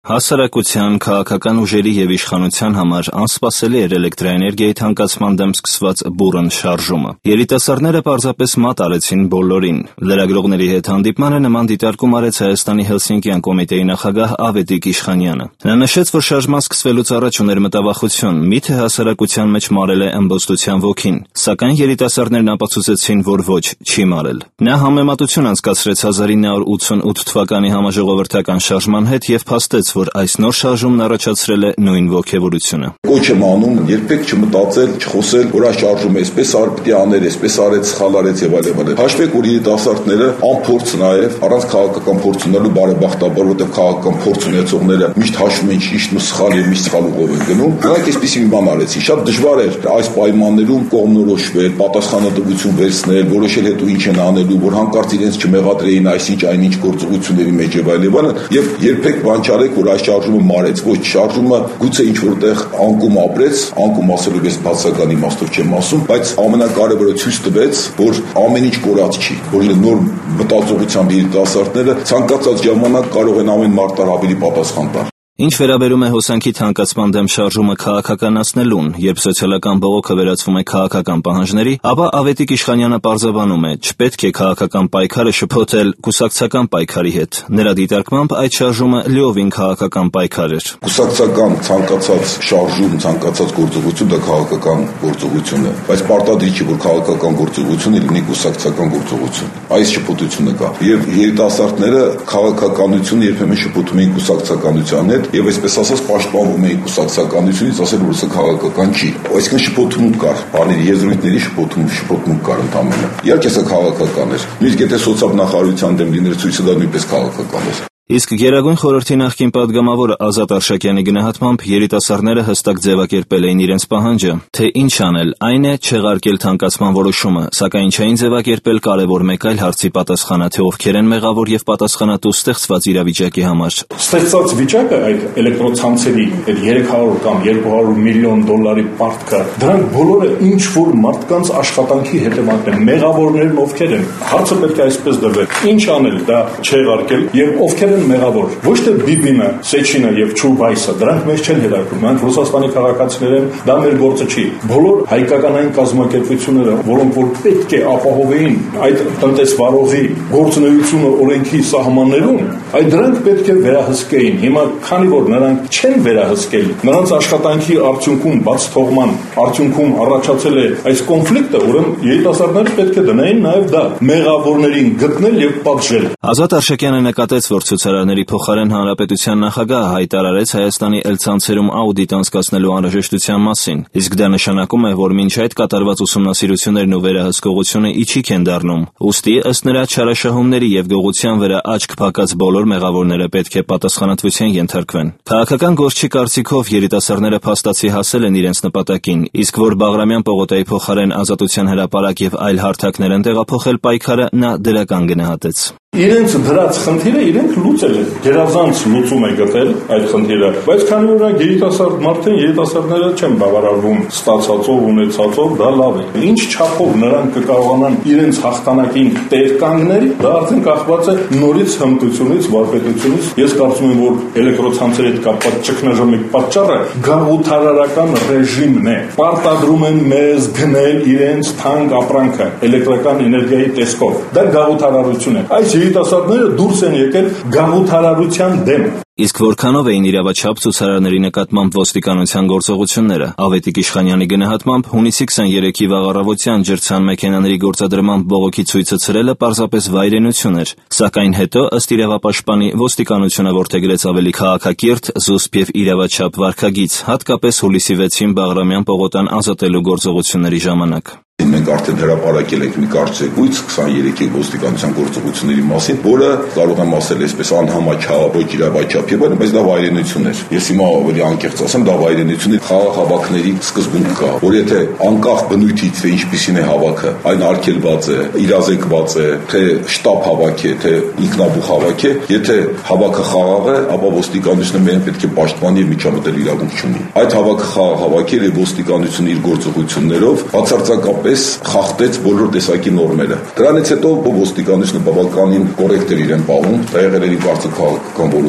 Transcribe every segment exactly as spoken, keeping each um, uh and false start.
Հասարակության, քաղաքական ուժերի և իշխանության համար անսպասելի էր էլեկտրաէներգիայի թանկացման դեմ սկսված բուռն շարժումը։ Երիտասարդները պարզապես մատ արեցին բոլորին։ Լրագրողների հետ հանդիպմանը նման դիտարկում արեց Հայաստանի Հելսինկյան կոմիտեի նախագահ Ավետիք Իշխանյանը։ Նա նշեց, որ շարժման սկսվելուց առաջ ուներ մտավախություն, միթե հասարակության մեջ մարել է ըմբոստության ոգին, սակայն երիտասարդներն ապացուցեցին, որ ոչ, չի մարել։ Նա համեմատություն անցկացրեց հազար ինը հարյուր ութսունութ թվականի համաժողովրդական շարժման հետ և փաստեց, որ այս նոր շարժումն առաջացրել է նույն ոգևորությունը։ Կոչ եմ անում երբեք չմտածել, չխոսել, որ այս շարժումը այսպես արել, պիտի աներ, այսպես արեց, սխալ արեց եւ այլն, այլն։ Հաշվեք, որ երիտասարդները անփորձ նաեւ առանց քաղաքական փորձ ունենալու բարեբախտաբար, որտեղ քաղաքական փորձ ունեցողները միշտ հաշվում են ճիշտն ու սխալ եւ միշտ սխալ ուղով են գնում, նրանք այսպեսի մի բան արեցին։ Շատ դժվար էր այս պայմաններում կողմնորոշվել, պատասխանատվություն վերցնել, որոշել հետո ինչ են անելու, որ հանկարծ իրենց չմեղադրեին այսինչ այնինչ գործողությունների մեջ եւ այլն, այլն, եւ երբեք բան չարեք, որ այս շարժումը մարեց, ոչ, շարժումը գուցե ինչ որտեղ անկում ապրեց, անկում ասելու ես բացական իմաստով չեմ ասում, բայց ամենակարևորը ցույց տվեց, որ ամեն ինչ կորած չի, որ նոր մտածողությամբ երիտասարդները ցանկացած ժամանակ կարող են ամեն մարտար ավելի պատասխան տալ։ Ինչ վերաբերում է հոսանքի թանկացման դեմ շարժումը քաղաքականացնելուն, երբ սոցիալական բողոքը վերածվում է քաղաքական պահանջների, ապա Ավետիք Իշխանյանը պարզաբանում է, չպետք է քաղաքական պայքարը շփոթել կուսակցական պայքարի հետ։ Նրա դիտարկմամբ այդ շարժումը լիովին քաղաքական պայքար էր։ Կուսակցական ցանկացած շարժում, ցանկացած գործողություն դա քաղաքական գործողություն է, բայց պարտադիր չի, որ քաղաքական գործողությունը լինի կուսակցական գործողություն։ Այս շփոթությունը կա։ Եվ երիտասարդները քաղաքականությունը երբեմն շփոթում էին կուսակցականության հետ, եւ այսպես ասած պաշտպանվում էին կուսակցականությունից, ասել որ սա քաղաքական չի։ Այսինքն շփոթում կար, բաների եզրույթների շփոթում, շփոթում կար ընդամենը։ Իհարկե սա քաղաքական էր։ Նույնիսկ եթե սոցիալ-նախարարության դեմ լիներ ցույցը դա նույնպես քաղաքական էր։ Իսկ Գերագույն խորհրդի նախկին պատգամավոր Ազատ Արշակյանի գնահատմամբ երիտասարդները հստակ ձևակերպել էին իրենց պահանջը, թե ինչ անել, այն է չեղարկել թանկացման որոշումը, սակայն չէին ձևակերպել կարևոր մեկ այլ հարցի պատասխանը, թե ովքեր են մեղավոր եւ պատասխանատու ստեղծված իրավիճակի համար։ Ստեղծված վիճակը այդ էլեկտրոցանցերի այդ երեք հարյուր կամ երկու հարյուր միլիոն դոլարի պարտքը, դրանք բոլորը ինչ որ մարդկանց աշխատանքի հետևանքն են, մեղավորներն ովքեր են։ Հարցը պետք է այսպես դրվի։ Ինչ անել դա չեղարկել եւ ովքեր մեղավոր, ոչ թե Բիբինը, Սեչինը եւ Չուբայսը, դրանք մեզ չեն հետաքրքրում, նրանք Ռուսաստանի քաղաքացիներ են, դա մեր գործը չի։ Բոլոր հայկականային կազմակերպությունները, որոնք որ պետք է ապահովեին այդ տնտեսվարողի գործունեությունը օրենքի սահմաններում, այդ դրանք պետք է վերահսկեին։ Հիմա քանի որ նրանք չեն վերահսկել, նրանց աշխատանքի արդյունքում բաց թողման արդյունքում առաջացել է այս կոնֆլիկտը, ուրեմն երիտասարդները պետք է դնեին նաեւ դա մեղավորներին գտնել եւ պատժել։ Ազատ Արշակյանը նկատեց, որ ցուցարարների փոխարեն հանրապետության նախագահը հայտարարեց Հայաստանի էլցանցերում աուդիտ անցկացնելու անհրաժեշտության մասին, իսկ դա նշանակում է, որ մինչ այդ կատարված ուսումնասիրություններն ու վերահսկողությունը իջիկ են դառնում։ Ուստի ըստ նրա չարաշահումների եւ գողության վրա աչք փակած բոլոր մեղավորները պետք է պատասխանատվության ենթարկվեն։ Քաղաքական գործչի կարծիքով երիտասարդները փաստացի հասել են իրենց նպատակին, իսկ որ Բաղրամյան պողոտայի փոխարեն Ազատության հրապարակ եւ այլ հարթակներ են տեղափոխել պայքարը, նա դրական գնահատեց։ Իրենց դրած խնդիրը իրենք լուծել են, գերազանց լուծում է գտել այդ խնդիրը, բայց քանի որ նա երիտասարդ մարդ են, երիտասարդները չեն բավարարվում ստացածով, ունեցածով, դա լավ է։ Ինչ չափով նրանք կկարողանան իրենց հաղթանակին տեր կանգնել, դա արդեն կախված է նորից հմտությունից, վարպետությունից։ Ես կարծում եմ, որ էլեկտրոցանցերի հետ կապված ճգնաժամի պատճառը գաղութարարական ռեժիմն է։ Պարտադրում են մեզ գնել իրենց թանկ ապրանքը էլեկտրական էներգիայի տեսքով։ Դա գաղութարարություն է։ Այս երիտասարդները դուրս են եկել գաղութարարության դեմ։ Իսկ որքանով էին իրավաչափ ցուցարարների նկատմամբ ոստիկանության գործողությունները։ Ավետիք Իշխանյանի գնահատմամբ հունիսի քսաներեքի վաղ առավոտյան ջրցան մեքենաների գործադրման բողոքի ցույցը ցրելը պարզապես վայրենություն էր, սակայն հետո ըստ իրավապաշտպանի ոստիկանությունը որդեգրեց ավելի քաղաքակիրթ, զուսպ եւ իրավաչափ վարքագիծ, հատկապես հուլիսի վեցին Բաղրամյան պողոտան ազատելու գործողությունների ժամանակ։ Մենք արդեն հրապարակել ենք մի կարծրագույց քսաներեքի ոստիկանության գործողությունների մասին, որը կարող եմ ասել այսպես անհամաչափ իրավաչափ եւ այլն, բայց դա վայրենություն էր։ Ես հիմա ավելի անկեղծ ասեմ, դա վայրենություն է խաղաղ հավաքների սկզբունք կա, որ եթե անկախ բնույթից թե ինչպիսին է հավաքը, այն արգելված է, իրազեկված է, թե շտաբ հավաք է, թե ինքնաբուխ հավաք է, եթե հավաքը խաղաղ է, ապա ոստիկանությունը մեն պետք է պաշտպանի եւ միջամտել իրավունք չունի։ Այդ հավաքը խաղաղ հավաքել է ոստիկանությունը իր գործողություններով բացարձակապես խախտեց բոլոր տեսակի նորմերը։ Դրանից հետո ոստիկանությունը բավականին կոռեկտ էր իրեն պահում, դա եղել էր բարձր քաղաքական որոշում։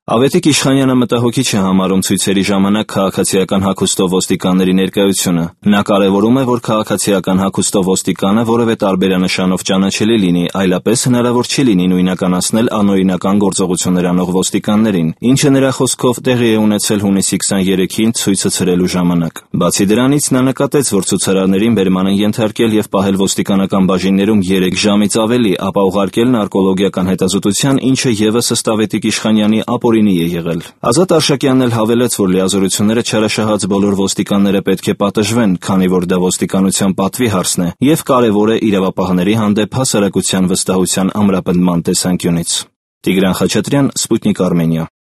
Ավետիք Իշխանյանը մտահոգիչ է համարում ցույցերի ժամանակ քաղաքացիական հագուստով ոստիկանների ներկայությունը։ Նա կարևորում է, որ քաղաքացիական հագուստով ոստիկանը որևէ տարբերանշանով ճանաչելի լինի, այլապես հնարավոր չի լինի նույնականացնել անօրինական գործողություններ անող ոստիկաններին, ինչը նրա խոսքով տեղի է ունեցել հունիսի քսաներեքին ցույցը ցրելու ժամանակ։ Բացի դրանից նա նկատեց, որ ցուցարարներին բերման են ենթարկել եւ պահել ոստիկանական բաժիններում երեք ժամից ավելի, ապա ուղարկել նարկոլոգիական հետազոտության, ինչը եւս ըստ Ավետիք Իշխանյանի ապօրինի է եղել։ Ազատ Արշակյանն էլ հավելեց, որ լիազորությունները չարաշահած բոլոր ոստիկանները պետք է պատժվեն, քանի որ դա ոստիկանության պատվի հարցն է եւ կարեւոր է իրավապահների հանդեպ հասարակության վստահության ամրապնդման տեսանկյունից։ Տիգրան Խաչատրյան, Սպուտնիկ Արմենիա։